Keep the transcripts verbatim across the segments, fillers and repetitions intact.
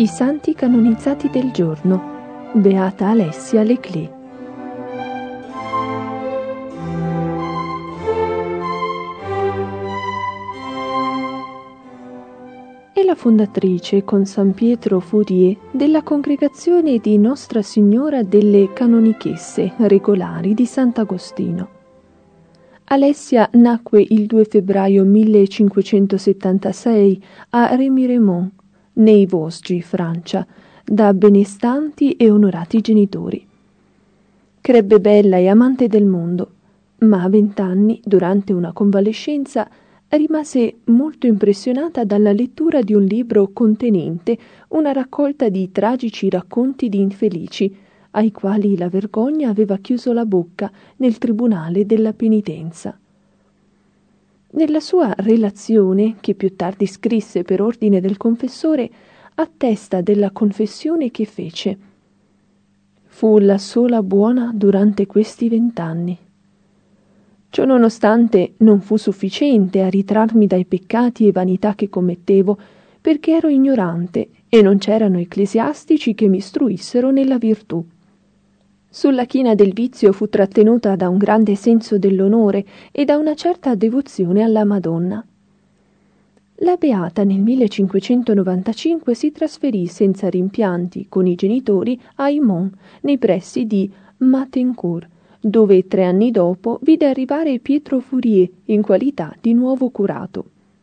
I santi canonizzati del giorno. Beata Alessia Leclé. È la fondatrice con San Pietro Fourier della congregazione di Nostra Signora delle Canonichesse regolari di Sant'Agostino. Alessia nacque il due febbraio millecinquecentosettantasei a Remiremont, nei Vosgi, Francia, da benestanti e onorati genitori. Crebbe bella e amante del mondo, ma a vent'anni, durante una convalescenza, rimase molto impressionata dalla lettura di un libro contenente una raccolta di tragici racconti di infelici, ai quali la vergogna aveva chiuso la bocca nel tribunale della penitenza. Nella sua relazione, che più tardi scrisse per ordine del confessore, attesta della confessione che fece. Fu la sola buona durante questi vent'anni. Ciò nonostante non fu sufficiente a ritrarmi dai peccati e vanità che commettevo, perché ero ignorante e non c'erano ecclesiastici che mi istruissero nella virtù. Sulla china del vizio fu trattenuta da un grande senso dell'onore e da una certa devozione alla Madonna. La Beata nel millecinquecentonovantacinque si trasferì senza rimpianti con i genitori a Aimont, nei pressi di Mathencourt, dove tre anni dopo vide arrivare Pietro Fourier in qualità di nuovo curato.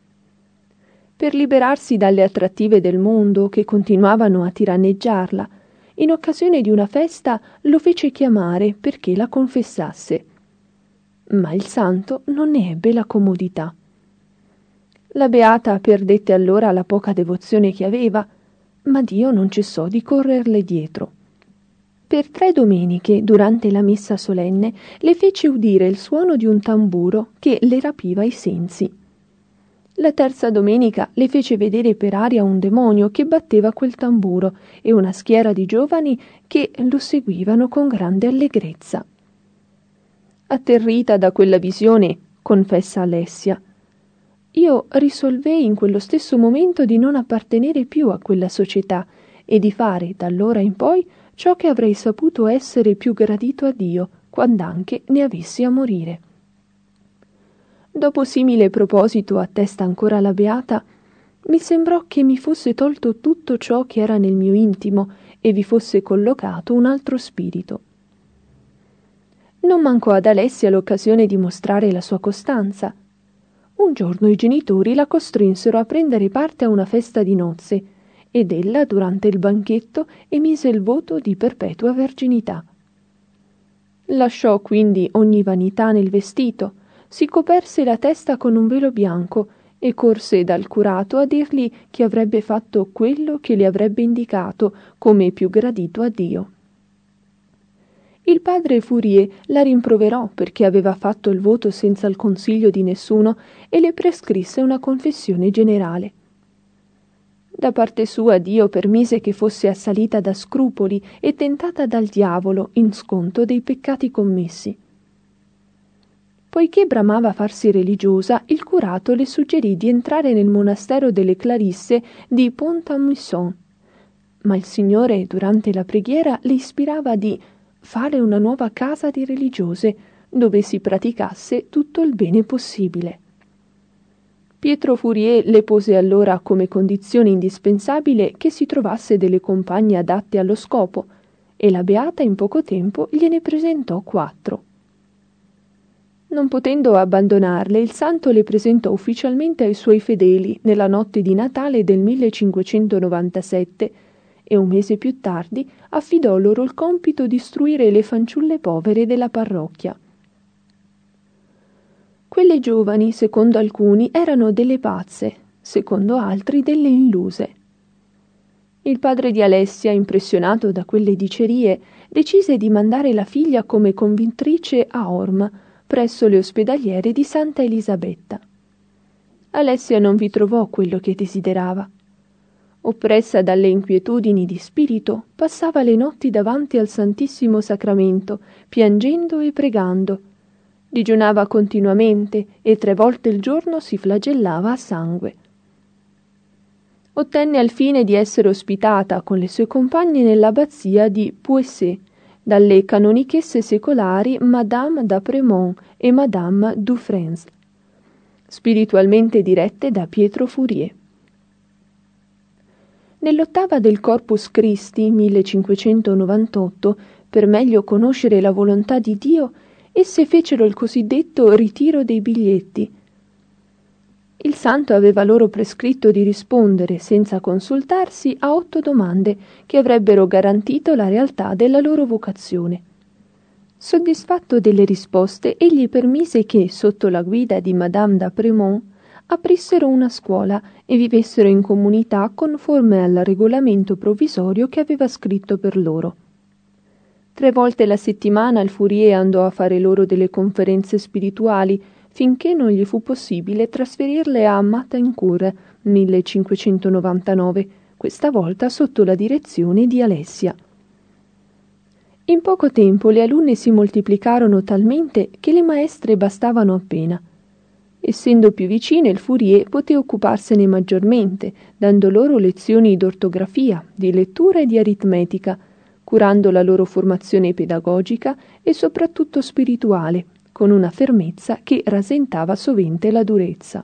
Per liberarsi dalle attrattive del mondo che continuavano a tiranneggiarla, in occasione di una festa lo fece chiamare perché la confessasse. Ma il santo non ne ebbe la comodità. La Beata perdette allora la poca devozione che aveva, ma Dio non cessò di correrle dietro. Per tre domeniche, durante la messa solenne, le fece udire il suono di un tamburo che le rapiva i sensi. La terza domenica le fece vedere per aria un demonio che batteva quel tamburo e una schiera di giovani che lo seguivano con grande allegrezza. Atterrita da quella visione, confessa Alessia, io risolvei in quello stesso momento di non appartenere più a quella società e di fare d'allora in poi ciò che avrei saputo essere più gradito a Dio, quand'anche ne avessi a morire. Dopo simile proposito, attesta ancora la Beata, mi sembrò che mi fosse tolto tutto ciò che era nel mio intimo e vi fosse collocato un altro spirito. Non mancò ad Alessia l'occasione di mostrare la sua costanza. Un giorno i genitori la costrinsero a prendere parte a una festa di nozze ed ella, durante il banchetto, emise il voto di perpetua verginità. Lasciò quindi ogni vanità nel vestito, si coperse la testa con un velo bianco e corse dal curato a dirgli che avrebbe fatto quello che le avrebbe indicato come più gradito a Dio. Il padre Fourier la rimproverò perché aveva fatto il voto senza il consiglio di nessuno e le prescrisse una confessione generale. Da parte sua Dio permise che fosse assalita da scrupoli e tentata dal diavolo in sconto dei peccati commessi. Poiché bramava farsi religiosa, il curato le suggerì di entrare nel monastero delle Clarisse di Pont-à-Mousson, ma il Signore, durante la preghiera, le ispirava di fare una nuova casa di religiose, dove si praticasse tutto il bene possibile. Pietro Fourier le pose allora come condizione indispensabile che si trovasse delle compagne adatte allo scopo, e la Beata in poco tempo gliene presentò quattro. Non potendo abbandonarle, il santo le presentò ufficialmente ai suoi fedeli nella notte di Natale del millecinquecentonovantasette e un mese più tardi affidò loro il compito di istruire le fanciulle povere della parrocchia. Quelle giovani, secondo alcuni, erano delle pazze, secondo altri delle illuse. Il padre di Alessia, impressionato da quelle dicerie, decise di mandare la figlia come convittrice a Orme, presso le ospedaliere di Santa Elisabetta. Alessia non vi trovò quello che desiderava. Oppressa dalle inquietudini di spirito, passava le notti davanti al Santissimo Sacramento, piangendo e pregando. Digiunava continuamente e tre volte al giorno si flagellava a sangue. ottenne al fine di essere ospitata con le sue compagne nell'abbazia di Puessé dalle canonichesse secolari Madame d'Apremont e Madame Dufresne, spiritualmente dirette da Pietro Fourier. Nell'ottava del Corpus Christi millecinquecentonovantotto, per meglio conoscere la volontà di Dio, esse fecero il cosiddetto ritiro dei biglietti. Il santo aveva loro prescritto di rispondere, senza consultarsi, a otto domande che avrebbero garantito la realtà della loro vocazione. Soddisfatto delle risposte, egli permise che, sotto la guida di Madame d'Apremont, aprissero una scuola e vivessero in comunità conforme al regolamento provvisorio che aveva scritto per loro. Tre volte la settimana il Fourier andò a fare loro delle conferenze spirituali, finché non gli fu possibile trasferirle a Matancourt, millecinquecentonovantanove, questa volta sotto la direzione di Alessia. In poco tempo le alunne si moltiplicarono talmente che le maestre bastavano appena. Essendo più vicine, il Fourier poté occuparsene maggiormente, dando loro lezioni d'ortografia, di lettura e di aritmetica, curando la loro formazione pedagogica e soprattutto spirituale, con una fermezza che rasentava sovente la durezza.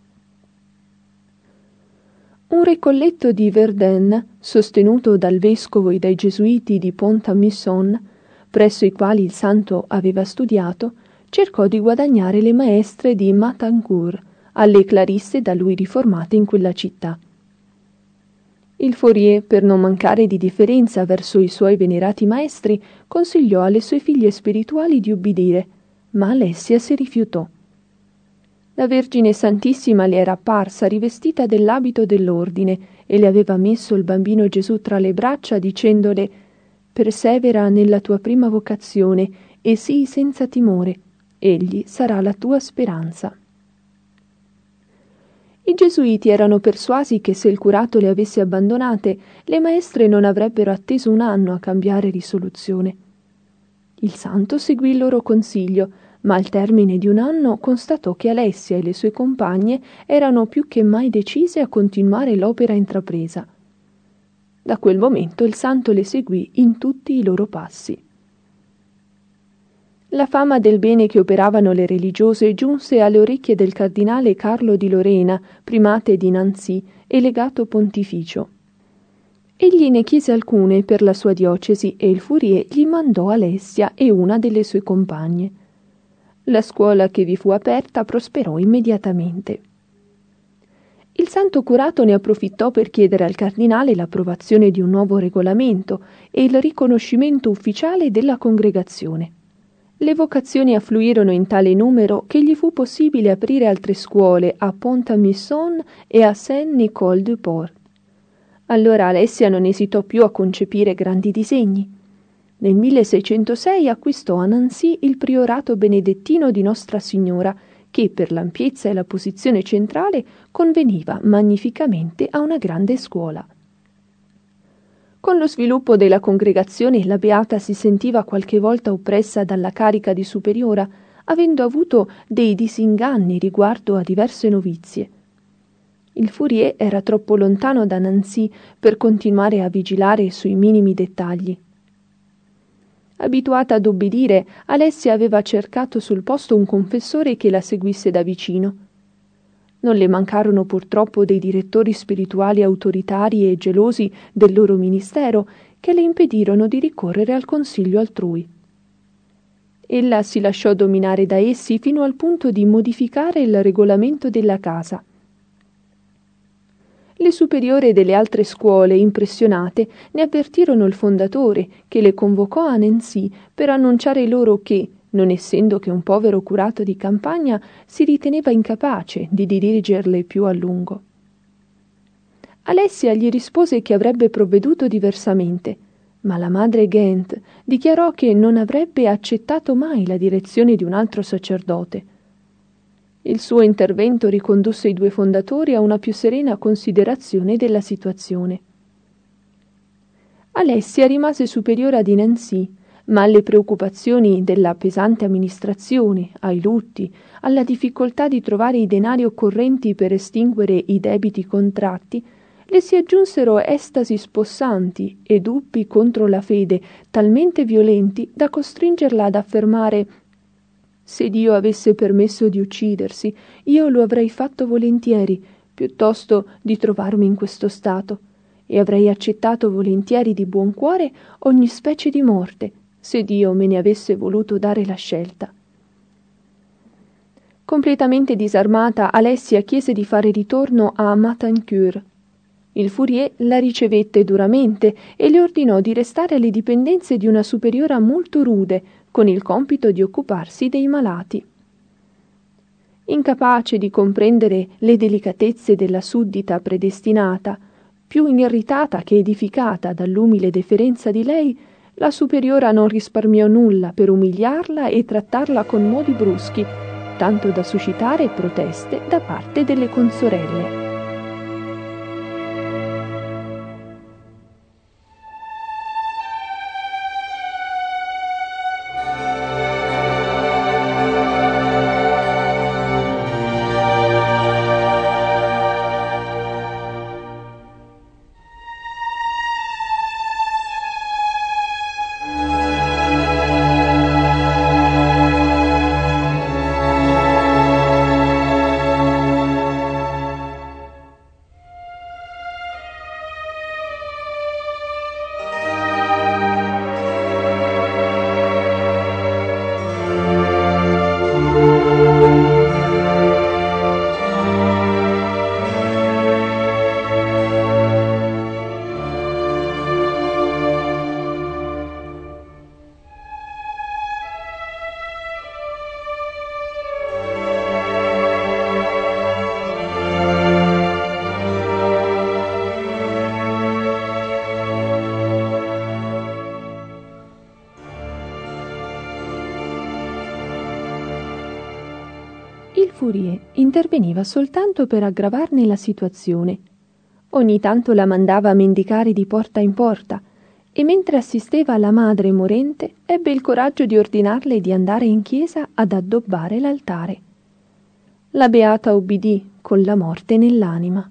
Un recolletto di Verdun, sostenuto dal vescovo e dai gesuiti di Pont-à-Mousson, presso i quali il santo aveva studiato, cercò di guadagnare le maestre di Matancourt, alle clarisse da lui riformate in quella città. Il Fourier, per non mancare di differenza verso i suoi venerati maestri, consigliò alle sue figlie spirituali di ubbidire, ma Alessia si rifiutò. La Vergine Santissima le era apparsa rivestita dell'abito dell'ordine e le aveva messo il bambino Gesù tra le braccia dicendole: «Persevera nella tua prima vocazione e sii senza timore, egli sarà la tua speranza». I gesuiti erano persuasi che se il curato le avesse abbandonate, le maestre non avrebbero atteso un anno a cambiare risoluzione. Il santo seguì il loro consiglio, ma al termine di un anno constatò che Alessia e le sue compagne erano più che mai decise a continuare l'opera intrapresa. Da quel momento il santo le seguì in tutti i loro passi. La fama del bene che operavano le religiose giunse alle orecchie del cardinale Carlo di Lorena, primate di Nancy e legato pontificio. Egli ne chiese alcune per la sua diocesi e il Fourier gli mandò Alessia e una delle sue compagne. La scuola che vi fu aperta prosperò immediatamente. Il santo curato ne approfittò per chiedere al cardinale l'approvazione di un nuovo regolamento e il riconoscimento ufficiale della congregazione. Le vocazioni affluirono in tale numero che gli fu possibile aprire altre scuole a Pont-à-Mousson e a Saint-Nicole-du-Port. Allora Alessia non esitò più a concepire grandi disegni. Nel milleseicentosei acquistò a Nancy il priorato benedettino di Nostra Signora, che per l'ampiezza e la posizione centrale conveniva magnificamente a una grande scuola. Con lo sviluppo della congregazione la beata si sentiva qualche volta oppressa dalla carica di superiora, avendo avuto dei disinganni riguardo a diverse novizie. Il Fourier era troppo lontano da Nancy per continuare a vigilare sui minimi dettagli. Abituata ad obbedire, Alessia aveva cercato sul posto un confessore che la seguisse da vicino. Non le mancarono purtroppo dei direttori spirituali autoritari e gelosi del loro ministero che le impedirono di ricorrere al consiglio altrui. Ella si lasciò dominare da essi fino al punto di modificare il regolamento della casa. Le superiore delle altre scuole, impressionate, ne avvertirono il fondatore, che le convocò a Nancy per annunciare loro che, non essendo che un povero curato di campagna, si riteneva incapace di dirigerle più a lungo. Alessia gli rispose che avrebbe provveduto diversamente, ma la madre Ghent dichiarò che non avrebbe accettato mai la direzione di un altro sacerdote. Il suo intervento ricondusse i due fondatori a una più serena considerazione della situazione. Alessia rimase superiora di Nancy, ma alle preoccupazioni della pesante amministrazione, ai lutti, alla difficoltà di trovare i denari occorrenti per estinguere i debiti contratti, le si aggiunsero estasi spossanti e dubbi contro la fede talmente violenti da costringerla ad affermare: «Se Dio avesse permesso di uccidersi, io lo avrei fatto volentieri, piuttosto di trovarmi in questo stato, e avrei accettato volentieri di buon cuore ogni specie di morte, se Dio me ne avesse voluto dare la scelta». Completamente disarmata, Alessia chiese di fare ritorno a Matancourt. Il Fourier la ricevette duramente e le ordinò di restare alle dipendenze di una superiora molto rude, con il compito di occuparsi dei malati. Incapace di comprendere le delicatezze della suddita predestinata, più irritata che edificata dall'umile deferenza di lei, la superiora non risparmiò nulla per umiliarla e trattarla con modi bruschi, tanto da suscitare proteste da parte delle consorelle. Il Fourier interveniva soltanto per aggravarne la situazione. Ogni tanto la mandava a mendicare di porta in porta e mentre assisteva la madre morente ebbe il coraggio di ordinarle di andare in chiesa ad addobbare l'altare. La beata ubbidì con la morte nell'anima.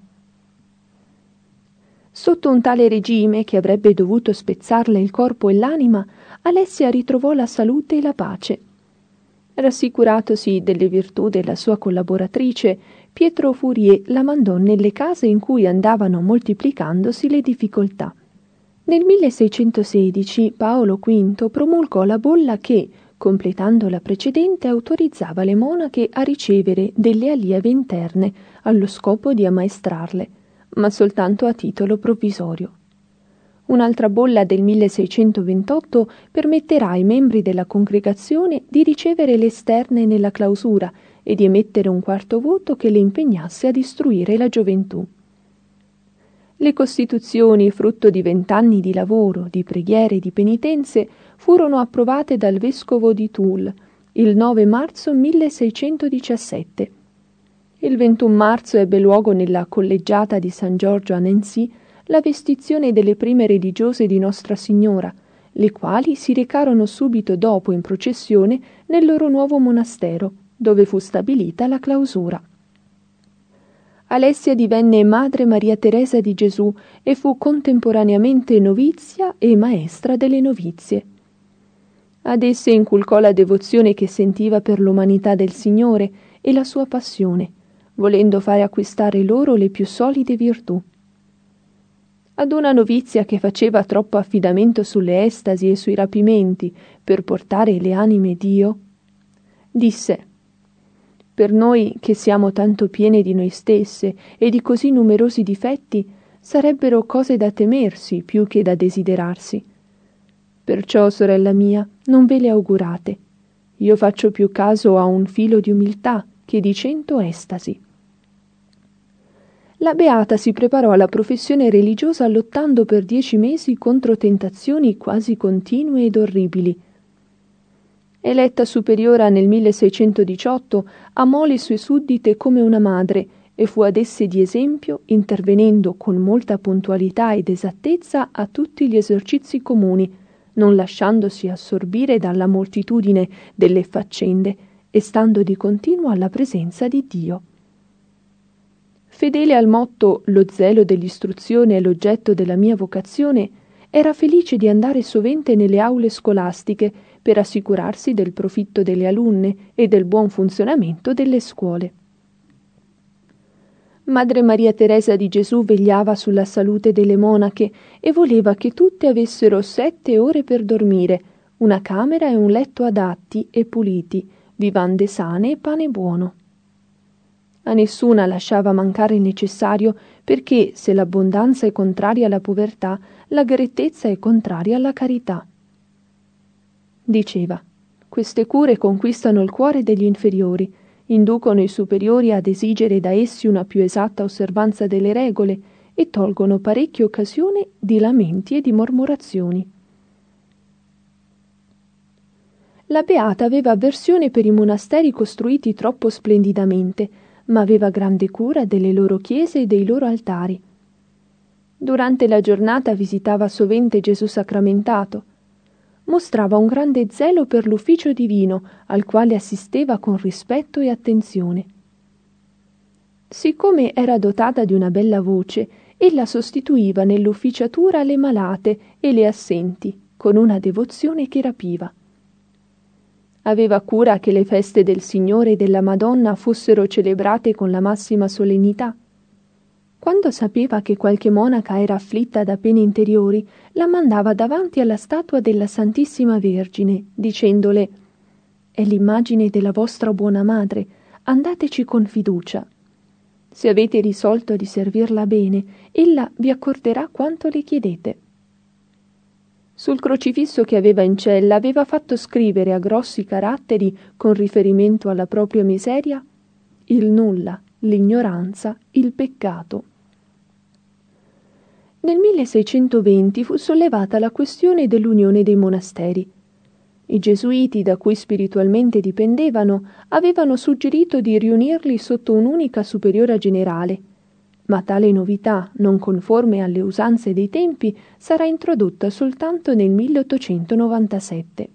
Sotto un tale regime che avrebbe dovuto spezzarle il corpo e l'anima, Alessia ritrovò la salute e la pace. Rassicuratosi delle virtù della sua collaboratrice, Pietro Fourier la mandò nelle case in cui andavano moltiplicandosi le difficoltà. Nel milleseicentosedici Paolo V promulgò la bolla che, completando la precedente, autorizzava le monache a ricevere delle allieve interne allo scopo di ammaestrarle, ma soltanto a titolo provvisorio. Un'altra bolla del milleseicentoventotto permetterà ai membri della congregazione di ricevere le esterne nella clausura e di emettere un quarto voto che le impegnasse ad istruire la gioventù. Le costituzioni, frutto di vent'anni di lavoro, di preghiere e di penitenze, furono approvate dal vescovo di Toul il nove marzo milleseicentodiciassette. Il ventuno marzo ebbe luogo nella collegiata di San Giorgio a Nancy la vestizione delle prime religiose di Nostra Signora, le quali si recarono subito dopo in processione nel loro nuovo monastero, dove fu stabilita la clausura. Alessia divenne Madre Maria Teresa di Gesù e fu contemporaneamente novizia e maestra delle novizie. Ad esse inculcò la devozione che sentiva per l'umanità del Signore e la sua passione, volendo fare acquistare loro le più solide virtù. Ad una novizia che faceva troppo affidamento sulle estasi e sui rapimenti per portare le anime Dio, disse: «Per noi che siamo tanto piene di noi stesse e di così numerosi difetti, sarebbero cose da temersi più che da desiderarsi. Perciò, sorella mia, non ve le augurate. Io faccio più caso a un filo di umiltà che di cento estasi». La beata si preparò alla professione religiosa lottando per dieci mesi contro tentazioni quasi continue ed orribili. Eletta superiora nel milleseicentodiciotto, amò le sue suddite come una madre e fu ad esse di esempio, intervenendo con molta puntualità ed esattezza a tutti gli esercizi comuni, non lasciandosi assorbire dalla moltitudine delle faccende e stando di continuo alla presenza di Dio. fedele al motto «Lo zelo dell'istruzione è l'oggetto della mia vocazione», era felice di andare sovente nelle aule scolastiche per assicurarsi del profitto delle alunne e del buon funzionamento delle scuole. Madre Maria Teresa di Gesù vegliava sulla salute delle monache e voleva che tutte avessero sette ore per dormire, una camera e un letto adatti e puliti, vivande sane e pane buono. A nessuna lasciava mancare il necessario, perché se l'abbondanza è contraria alla povertà, la grettezza è contraria alla carità. Diceva: queste cure conquistano il cuore degli inferiori, inducono i superiori ad esigere da essi una più esatta osservanza delle regole e tolgono parecchie occasioni di lamenti e di mormorazioni. La Beata aveva avversione per i monasteri costruiti troppo splendidamente, ma aveva grande cura delle loro chiese e dei loro altari. Durante la giornata visitava sovente Gesù sacramentato. Mostrava un grande zelo per l'ufficio divino, al quale assisteva con rispetto e attenzione. Siccome era dotata di una bella voce, ella sostituiva nell'ufficiatura le malate e le assenti, con una devozione che rapiva. Aveva cura che le feste del Signore e della Madonna fossero celebrate con la massima solennità. Quando sapeva che qualche monaca era afflitta da pene interiori, la mandava davanti alla statua della Santissima Vergine, dicendole: «È l'immagine della vostra buona madre, andateci con fiducia. Se avete risolto di servirla bene, ella vi accorderà quanto le chiedete». Sul crocifisso che aveva in cella aveva fatto scrivere a grossi caratteri, con riferimento alla propria miseria, il nulla, l'ignoranza, il peccato. Nel milleseicentoventi fu sollevata la questione dell'unione dei monasteri. I gesuiti, da cui spiritualmente dipendevano, avevano suggerito di riunirli sotto un'unica superiora generale, ma tale novità, non conforme alle usanze dei tempi, sarà introdotta soltanto nel milleottocentonovantasette.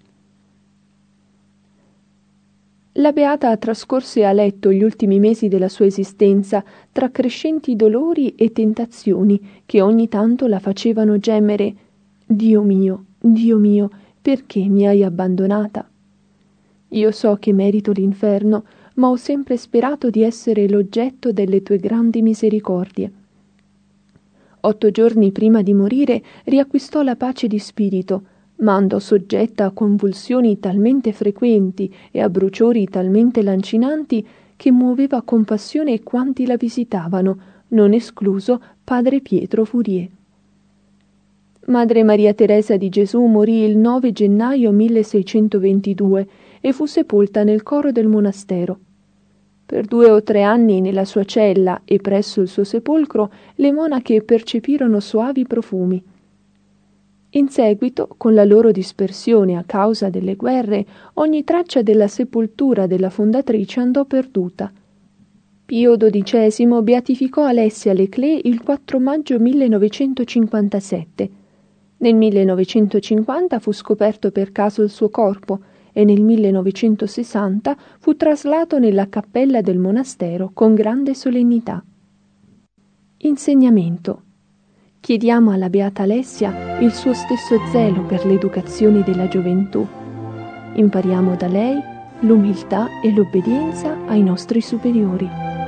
La Beata trascorse a letto gli ultimi mesi della sua esistenza tra crescenti dolori e tentazioni che ogni tanto la facevano gemere: «Dio mio, Dio mio, perché mi hai abbandonata? Io so che merito l'inferno, ma ho sempre sperato di essere l'oggetto delle tue grandi misericordie». Otto giorni prima di morire riacquistò la pace di spirito, ma andò soggetta a convulsioni talmente frequenti e a bruciori talmente lancinanti che muoveva compassione quanti la visitavano, non escluso padre Pietro Fourier. Madre Maria Teresa di Gesù morì il nove gennaio milleseicentoventidue e fu sepolta nel coro del monastero. Per due o tre anni nella sua cella e presso il suo sepolcro le monache percepirono soavi profumi. In seguito, con la loro dispersione a causa delle guerre, ogni traccia della sepoltura della fondatrice andò perduta. Pio dodicesimo beatificò Alessia Leclé il quattro maggio millenovecentocinquantasette. Nel millenovecentocinquanta fu scoperto per caso il suo corpo e nel millenovecentosessanta fu traslato nella cappella del monastero con grande solennità. Insegnamento. Chiediamo alla Beata Alessia il suo stesso zelo per l'educazione della gioventù. Impariamo da lei l'umiltà e l'obbedienza ai nostri superiori.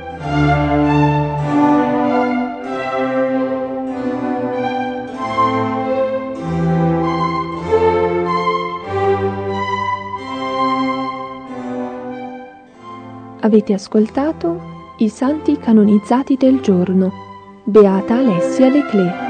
Avete ascoltato I Santi Canonizzati del Giorno. Beata Alessia Leclé.